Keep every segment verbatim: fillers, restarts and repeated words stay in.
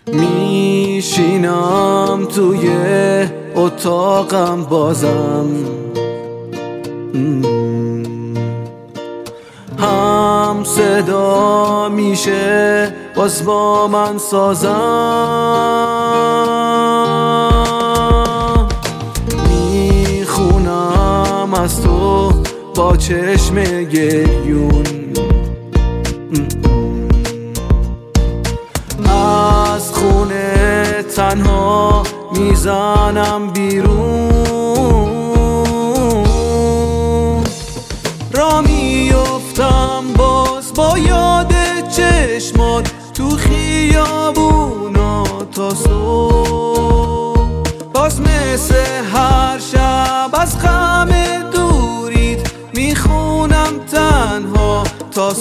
میشینم توی اتاقم بازم هم صدا میشه باز با من سازم میخونم از تو با چشم گریون از خونه تنها میزنم بیرون را میفتم باز با یاد چشمات تو خیابونا تا صبح باز مثل هر شب از غم دوریت میخونم تنها تا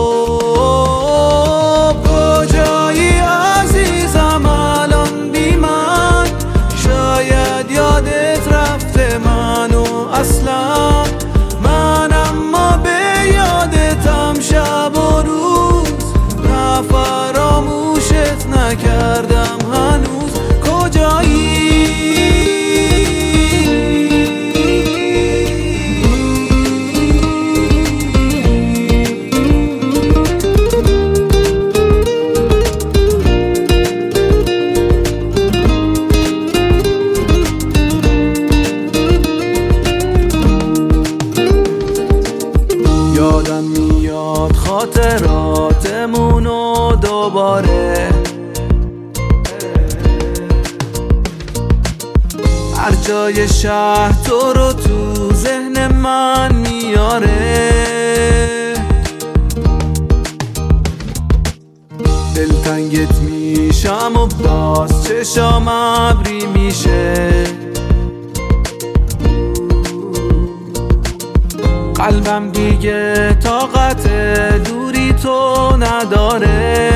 صبح کجایی عزیزم الان بی من شاید یادت رفته منو اصلا من اما به یادتم شب و روز نه فراموشت نکردم هنوز کجایی یادم میاد خاطراتمونو دوباره هر جای شهر تو رو تو ذهن من میاره دلتنگت میشم و باز چشام ابری میشه قلبم دیگه طاقت دوری تو نداره